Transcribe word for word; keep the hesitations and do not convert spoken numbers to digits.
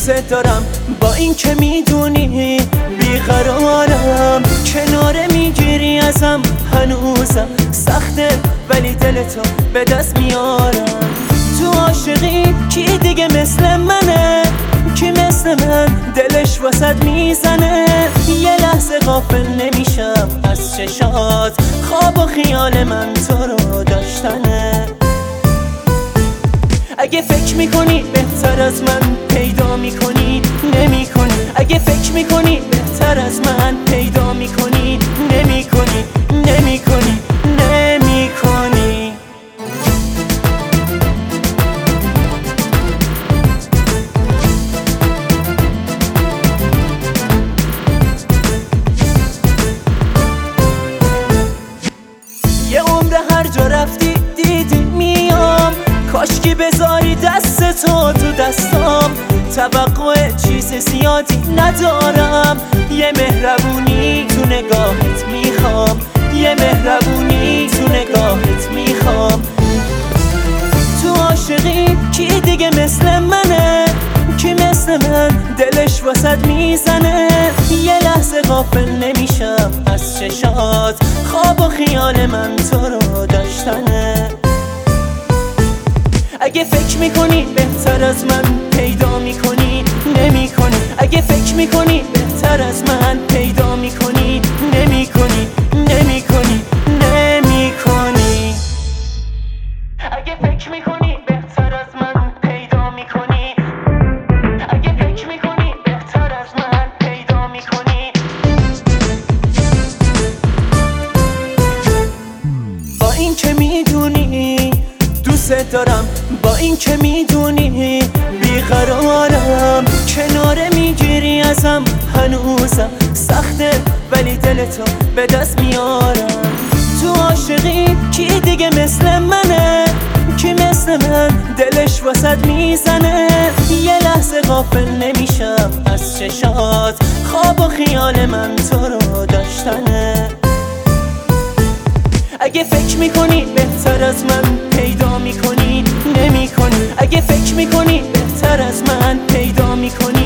دوست دارم با این که میدونی بیقرارم، کناره میگیری ازم هنوزم سخته ولی دلتو به دست میارم. تو عاشقی کی دیگه مثل منه، کی مثل من دلش واسد میزنه. یه لحظه غافل نمیشم از چشات، خواب و خیال من تو رو داشتنه. اگه فکر میکنی بهتر از من پیدا میکنی نمیکنی، اگه فکر میکنی بهتر از من پیدا میکنی نمیکنی نمیکنی نمیکنی. یه عمر هر جا رفتی دیدی میام، کاشکی بذاری دست تو تو دستام. توقع چیز زیادی ندارم، یه مهربونی تو نگاهت میخوام، یه مهربونی تو نگاهت میخوام. تو عاشقی کی دیگه مثل منه، کی مثل من دلش واسد میزنه. یه لحظه غافل نمیشم از چشات، خواب و خیال من تو رو داشتنه. اگه فکر میکنی بهتر از من پیدا میکنی نمیکنی، اگه فکر میکنی بهتر از من پیدا میکنی نمیکنی نمیکنی نمیکنی. اگه فکر میکنی بهتر از من پیدا میکنی، اگه فکر میکنی بهتر از من پیدا میکنی. با این که میدونی دوست دارم، با این که میدونی بیقرارم، کناره میگیری ازم هنوزم سخته ولی دلتو به دست میارم. تو عاشقی کی دیگه مثل منه، کی مثل من دلش واسد میزنه. یه لحظه غافل نمیشم از چشات، خواب و خیال من تو رو داشتنه. اگه فکر میکنی بهتر از من پیدا میکنی نمیکنی، اگه فکر میکنی بهتر از من پیدا میکنی